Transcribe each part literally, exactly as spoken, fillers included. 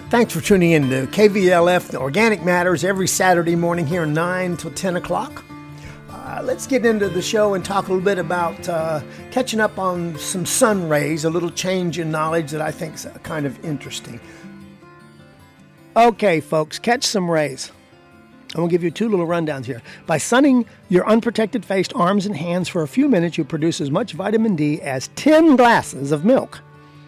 Thanks for tuning in to K V L F, the Organic Matters, every Saturday morning here nine till ten o'clock. Uh, let's get into the show and talk a little bit about uh, catching up on some sun rays, a little change in knowledge that I think is kind of interesting. Okay, folks, catch some rays. I'm going to give you two little rundowns here. By sunning your unprotected face, arms, and hands for a few minutes, you produce as much vitamin D as ten glasses of milk.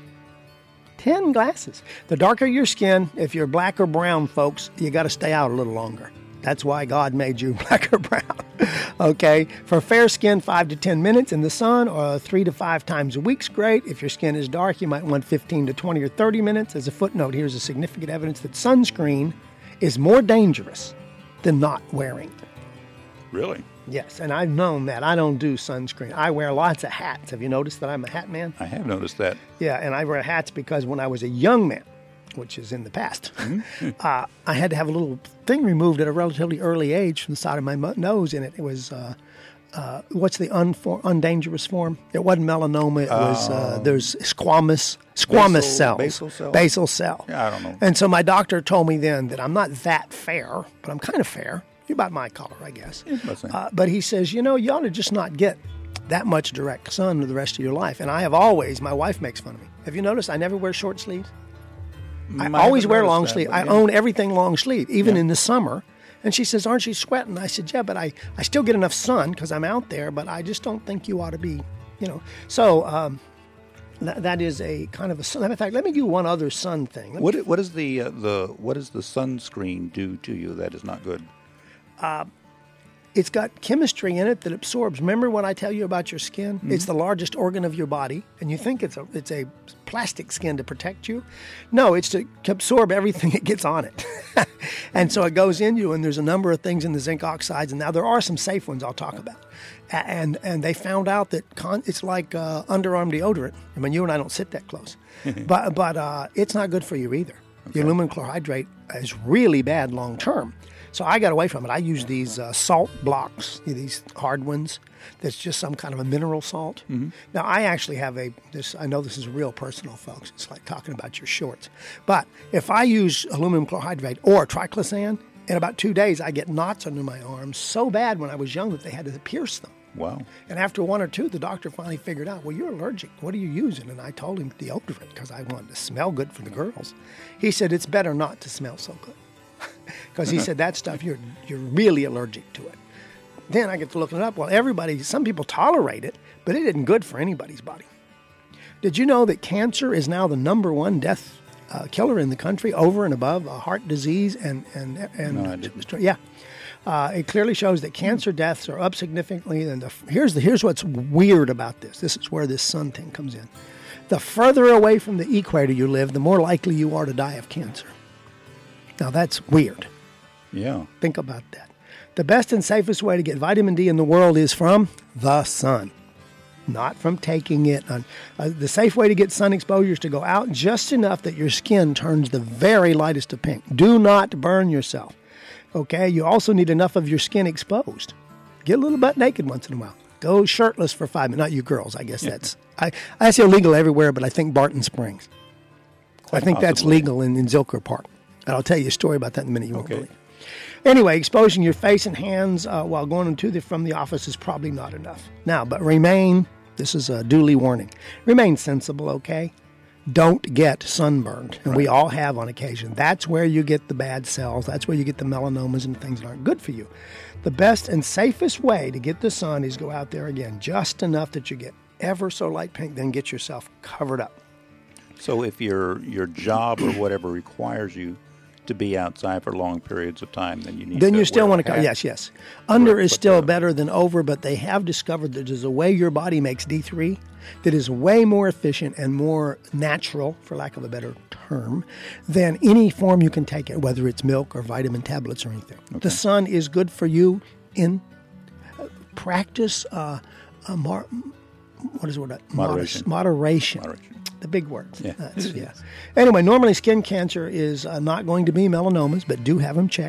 ten glasses. The darker your skin, if you're black or brown, folks, you got to stay out a little longer. That's why God made you black or brown. Okay? For fair skin, five to ten minutes in the sun or three to five times a week's great. If your skin is dark, you might want fifteen to twenty or thirty minutes. As a footnote, here's a significant evidence that sunscreen is more dangerous than not wearing it. Really? Yes, and I've known that. I don't do sunscreen. I wear lots of hats. Have you noticed that I'm a hat man? I have noticed that. Yeah, and I wear hats because when I was a young man, which is in the past, mm-hmm. uh, I had to have a little thing removed at a relatively early age from the side of my mo- nose, and it, it was, uh, uh, what's the unfor- undangerous form? It wasn't melanoma. It was, uh, there's squamous, squamous basal, cells. Basal cell? Basal cell. Yeah, I don't know. And so my doctor told me then that I'm not that fair, but I'm kind of fair. You're about my color, I guess. Uh, but he says, you know, you ought to just not get that much direct sun the rest of your life. And I have always, my wife makes fun of me. Have you noticed I never wear short sleeves? I, I always wear long sleeve. I yeah. own everything long sleeve, even yeah. in the summer. And she says, aren't you sweating? I said, yeah, but I, I still get enough sun because I'm out there, but I just don't think you ought to be, you know. So um, th- that is a kind of a sun. In fact, let me do one other sun thing. Let What me, what is the uh, the what does the sunscreen do to you that is not good? Uh, it's got chemistry in it that absorbs. Remember what I tell you about your skin? Mm-hmm. It's the largest organ of your body, and you think it's a it's a plastic skin to protect you. No, it's to absorb everything it gets on it. And so it goes in you, and there's a number of things in the zinc oxides, and now there are some safe ones I'll talk about. And and they found out that con- it's like uh, underarm deodorant. I mean, you and I don't sit that close. but but uh, it's not good for you either. Okay. The aluminum chlorhydrate is really bad long term. So I got away from it. I use these uh, salt blocks, these hard ones. That's just some kind of a mineral salt. Mm-hmm. Now, I actually have a, this. I know this is real personal, folks. It's like talking about your shorts. But if I use aluminum chlorhydrate or triclosan, in about two days, I get knots under my arms so bad when I was young that they had to pierce them. Wow. And after one or two, the doctor finally figured out, well, you're allergic. What are you using? And I told him deodorant because I wanted to smell good for the girls. He said, it's better not to smell so good. Because he said that stuff, you're you're really allergic to it. Then I get to looking it up. Well, everybody, some people tolerate it, but it isn't good for anybody's body. Did you know that cancer is now the number one death uh, killer in the country, over and above uh, heart disease and and and no, I didn't. yeah. Uh, it clearly shows that cancer deaths are up significantly. And the, here's the here's what's weird about this. This is where this sun thing comes in. The further away from the equator you live, the more likely you are to die of cancer. Now, that's weird. Yeah. Think about that. The best and safest way to get vitamin D in the world is from the sun, not from taking it. On, uh, the safe way to get sun exposure is to go out just enough that your skin turns the very lightest of pink. Do not burn yourself. Okay? You also need enough of your skin exposed. Get a little butt naked once in a while. Go shirtless for five minutes. Not you girls, I guess that's... I, I say illegal everywhere, but I think Barton Springs. Quite I think possibly. That's legal in, in Zilker Park. And I'll tell you a story about that in a minute. You won't okay. believe. Anyway, exposing your face and hands uh, while going to the, from the office is probably not enough. Now, but remain, this is a duly warning, remain sensible, okay? Don't get sunburned. And right. we all have on occasion. That's where you get the bad cells. That's where you get the melanomas and things that aren't good for you. The best and safest way to get the sun is go out there again, just enough that you get ever so light pink, then get yourself covered up. So if your your job or whatever requires you to be outside for long periods of time, then you need then to you still wear want to a co- hat. yes yes under Wear- is but, still uh, better than over, but they have discovered that there's a way your body makes D three that is way more efficient and more natural, for lack of a better term, than any form you can take it, whether it's milk or vitamin tablets or anything. Okay. The sun is good for you in uh, practice uh, uh, mar- what is it? Moderation. Moderation. Moderation. Moderation. The big words. Yeah. That's, yeah. Anyway, normally skin cancer is uh, not going to be melanomas, but do have them checked.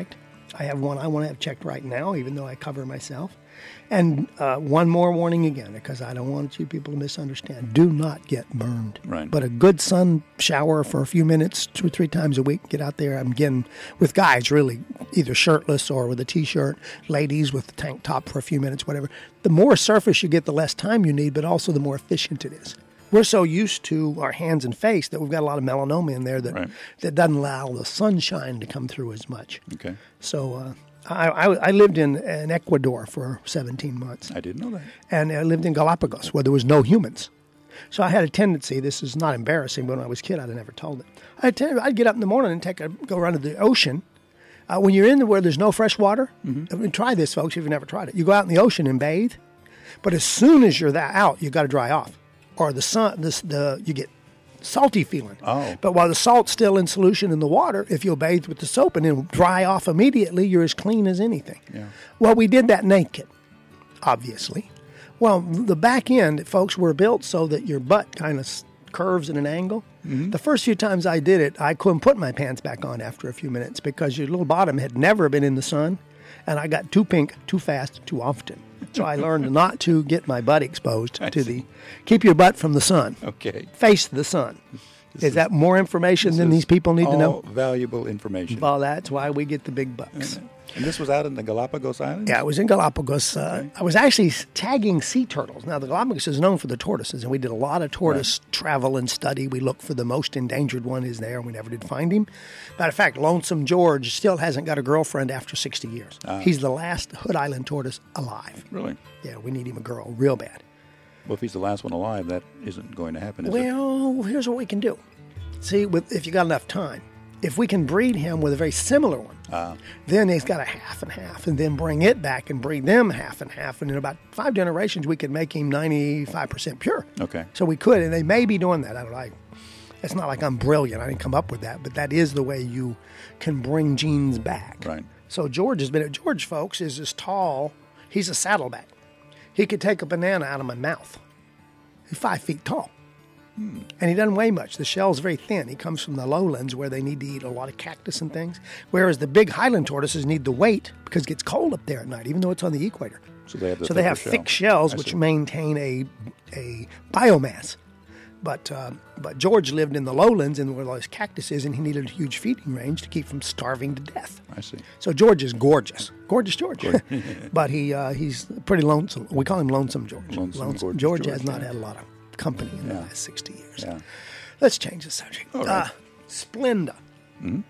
I have one I want to have checked right now, even though I cover myself. And uh, one more warning again, because I don't want you people to misunderstand. Do not get burned. Right. But a good sun shower for a few minutes, two or three times a week, get out there. I'm getting, with guys, really, either shirtless or with a T-shirt, ladies with a tank top for a few minutes, whatever. The more surface you get, the less time you need, but also the more efficient it is. We're so used to our hands and face that we've got a lot of melanoma in there that, right. that doesn't allow the sunshine to come through as much. Okay. So uh, I, I, I lived in, in Ecuador for seventeen months. I didn't know that. And I lived in Galapagos where there was no humans. So I had a tendency, this is not embarrassing, but when I was a kid, I'd never told it. I'd, tend, I'd get up in the morning and take a, go around to the ocean. Uh, when you're in where there's no fresh water, mm-hmm. I mean, try this, folks, if you've never tried it. You go out in the ocean and bathe, but as soon as you're that out, you got to dry off. Or the sun, the, the you get salty feeling. Oh. But while the salt's still in solution in the water, if you'll bathe with the soap and then dry off immediately, you're as clean as anything. Yeah. Well, we did that naked, obviously. Well, the back end, folks, were built so that your butt kind of curves at an angle. Mm-hmm. The first few times I did it, I couldn't put my pants back on after a few minutes because your little bottom had never been in the sun, and I got too pink, too fast, too often. So I learned not to get my butt exposed to the, keep your butt from the sun. Okay. Face the sun. Is, is that more information than these people need to know? Valuable information. Well, that's why we get the big bucks. And, and this was out in the Galapagos Islands? Yeah, it was in Galapagos. Uh, okay. I was actually tagging sea turtles. Now, the Galapagos is known for the tortoises, and we did a lot of tortoise right. travel and study. We looked for the most endangered one is there, and we never did find him. Matter of fact, Lonesome George still hasn't got a girlfriend after sixty years. Ah. He's the last Hood Island tortoise alive. Really? Yeah, we need him a girl real bad. Well, if he's the last one alive, that isn't going to happen, is well, it? Here's what we can do. See, with, if you got enough time, if we can breed him with a very similar one, uh, then he's got a half and half, and then bring it back and breed them half and half, and in about five generations, we could make him ninety-five percent pure. Okay. So we could, and they may be doing that. I don't know. It's not like I'm brilliant. I didn't come up with that, but that is the way you can bring genes back. Right. So George has been, George, folks, is as tall. He's a saddleback. He could take a banana out of my mouth. He's five feet tall. Hmm. And he doesn't weigh much. The shell's very thin. He comes from the lowlands where they need to eat a lot of cactus and things, whereas the big highland tortoises need the weight because it gets cold up there at night, even though it's on the equator. So they have, the so they have shell. thick shells, I which see. maintain a a biomass. But uh, but George lived in the lowlands and where all his cactus is, and he needed a huge feeding range to keep from starving to death. I see. So George is gorgeous. Gorgeous George. But he uh, he's pretty lonesome. We call him Lonesome George. Lonesome, lonesome. George, George has yeah. not had a lot of company in yeah. the last sixty years. Yeah. Let's change the subject. All right. Uh, Splenda. Mm-hmm.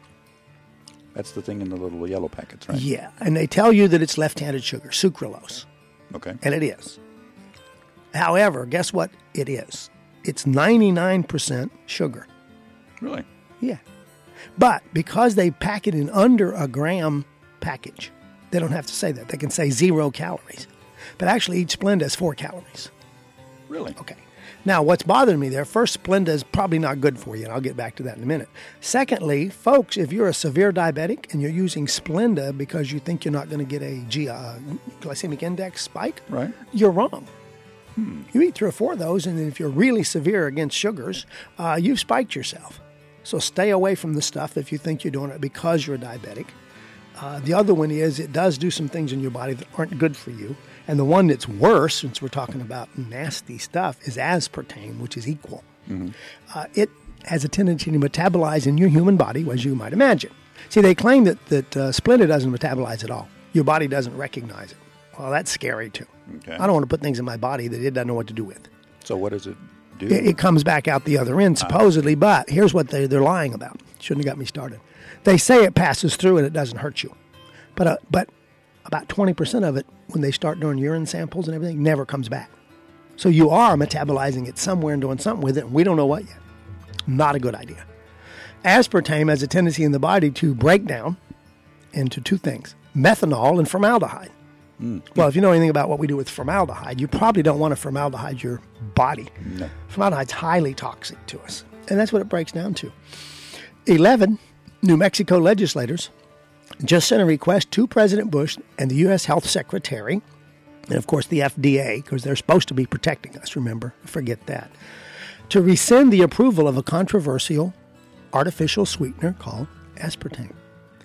That's the thing in the little yellow packets, right? Yeah, and they tell you that it's left-handed sugar, sucralose. Okay. And it is. However, guess what it is? It's ninety-nine percent sugar. Really? Yeah. But because they pack it in under a gram package, they don't have to say that. They can say zero calories. But actually, each Splenda has four calories. Really? Okay. Now, what's bothering me there, first, Splenda is probably not good for you, and I'll get back to that in a minute. Secondly, folks, if you're a severe diabetic and you're using Splenda because you think you're not going to get a G, uh, glycemic index spike, right. you're wrong. Hmm. You eat three or four of those, and if you're really severe against sugars, uh, you've spiked yourself. So stay away from the stuff if you think you're doing it because you're diabetic. Uh, the other one is it does do some things in your body that aren't good for you. And the one that's worse, since we're talking about nasty stuff, is aspartame, which is equal. Mm-hmm. Uh, it has a tendency to metabolize in your human body, as you might imagine. See, they claim that, that uh, Splenda doesn't metabolize at all. Your body doesn't recognize it. Well, that's scary, too. Okay. I don't want to put things in my body that it doesn't know what to do with. So what does it do? It, it comes back out the other end, supposedly, uh-huh. but here's what they, they're lying about. Shouldn't have got me started. They say it passes through and it doesn't hurt you. But uh, but about twenty percent of it, when they start doing urine samples and everything, never comes back. So you are metabolizing it somewhere and doing something with it, and we don't know what yet. Not a good idea. Aspartame has a tendency in the body to break down into two things, methanol and formaldehyde. Mm. Well, if you know anything about what we do with formaldehyde, you probably don't want to formaldehyde your body. No. Formaldehyde's highly toxic to us, and that's what it breaks down to. eleven New Mexico legislators just sent a request to President Bush and the U S Health Secretary, and of course the F D A, because they're supposed to be protecting us, remember, forget that, to rescind the approval of a controversial artificial sweetener called aspartame.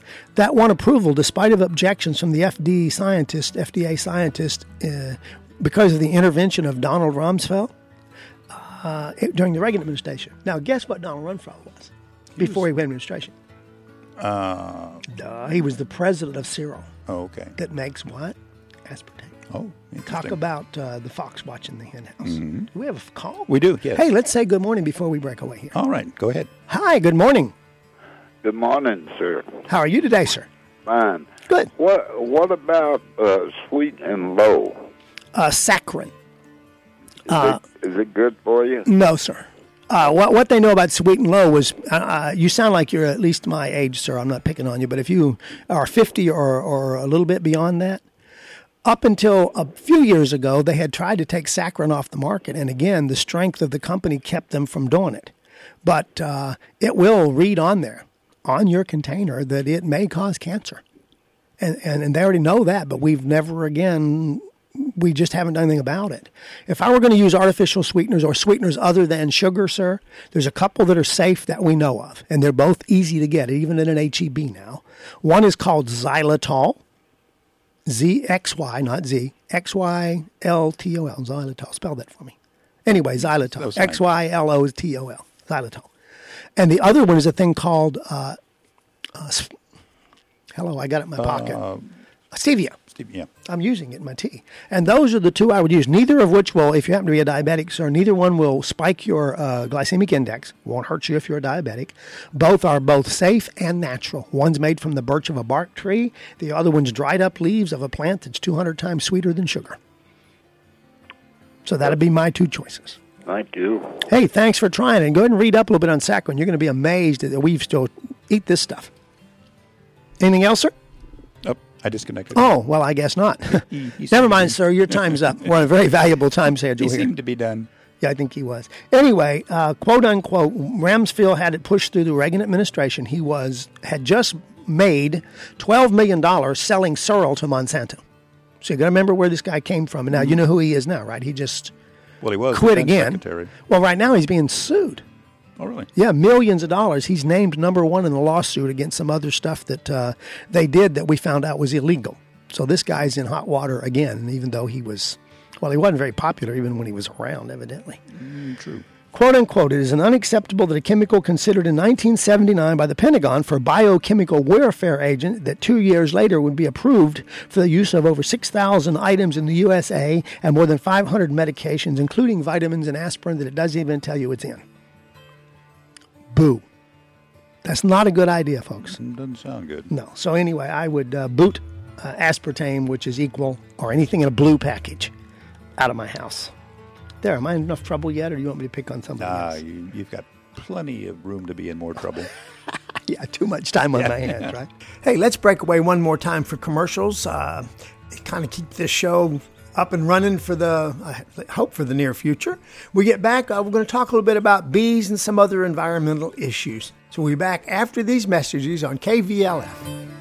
That won approval despite of objections from the F D A scientist, F D A scientist, uh, because of the intervention of Donald Rumsfeld uh, during the Reagan administration. Now, guess what Donald Rumsfeld was before he, was, he went administration? Uh, Duh, he was the president of Cyril. oh, okay. That makes what? Aspartame. Oh, Talk about uh, the fox watching the hen house. Mm-hmm. Do we have a call? We do, yes. Hey, let's say good morning before we break away here. All right, go ahead. Hi, good morning. Good morning, sir. How are you today, sir? Fine. Good. What What about uh, sweet and low? Uh, saccharin. Is, Uh, it, is it good for you? No, sir. Uh, what what they know about sweet and low was, uh, you sound like you're at least my age, sir. I'm not picking on you, but if you are fifty or, or a little bit beyond that, up until a few years ago, they had tried to take saccharin off the market. And again, the strength of the company kept them from doing it. But uh, it will read on there, on your container, that it may cause cancer. And, and, and they already know that, but we've never again... We just haven't done anything about it. If I were going to use artificial sweeteners or sweeteners other than sugar, sir, there's a couple that are safe that we know of, and they're both easy to get, even in an H E B now. One is called xylitol, Z X Y, not Z, X Y L T O L, xylitol. Spell that for me. Anyway, xylitol, X Y L O T O L, xylitol. And the other one is a thing called, uh, uh, hello, I got it in my pocket, Uh, stevia. yeah. I'm using it in my tea. And those are the two I would use, neither of which will, if you happen to be a diabetic, sir, neither one will spike your uh, glycemic index. Won't hurt you if you're a diabetic. Both are both safe and natural. One's made from the birch of a bark tree. The other one's dried up leaves of a plant that's two hundred times sweeter than sugar. So that'd be my two choices. Thank you. Hey, thanks for trying it. And go ahead and read up a little bit on saccharin. You're going to be amazed that we still eat this stuff. Anything else, sir? Oh, I disconnected. Oh, well, I guess not. He- he Never seemed mind, to sir. Your time's up. We're on a very valuable time schedule He here. seemed to be done. Yeah, I think he was. Anyway, uh, quote unquote, Rumsfeld had it pushed through the Reagan administration. He was had just made twelve million dollars selling Searle to Monsanto. So you got to remember where this guy came from. And now you know who he is now, right? He just Well, he was quit defense again. secretary. Well, right now he's being sued. Oh, really? Yeah, millions of dollars. He's named number one in the lawsuit against some other stuff that uh, they did that we found out was illegal. So this guy's in hot water again, even though he was, well, he wasn't very popular even when he was around, evidently. Mm, true. Quote unquote, it is unacceptable that a chemical considered in nineteen seventy-nine by the Pentagon for a biochemical warfare agent that two years later would be approved for the use of over six thousand items in the U S A and more than five hundred medications, including vitamins and aspirin, that it doesn't even tell you it's in. Boo. That's not a good idea, folks. Mm, Doesn't sound good. No. So anyway, I would uh, boot uh, aspartame, which is equal, or anything in a blue package, out of my house. There, am I in enough trouble yet, or do you want me to pick on something Ah, else? you, you've got plenty of room to be in more trouble. Yeah, too much time on Yeah. my hands, right? Hey, let's break away one more time for commercials. Uh, kind of keep this show up and running for the, I hope, for the near future. We get back, uh, we're going to talk a little bit about bees and some other environmental issues. So we'll be back after these messages on K V L F.